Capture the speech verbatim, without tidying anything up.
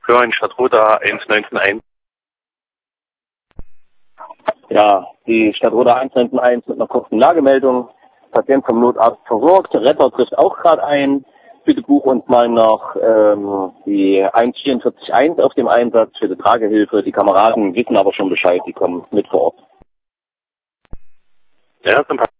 Für ein Stadtroda eins neun eins. Ja, die Stadtroda eins neun eins mit einer kurzen Lagemeldung. Patient vom Notarzt versorgt. Retter trifft auch gerade ein. Bitte buch uns mal noch ähm, die eins vier vier eins auf dem Einsatz für die Tragehilfe. Die Kameraden wissen aber schon Bescheid, die kommen mit vor Ort. Ja, sympathisch.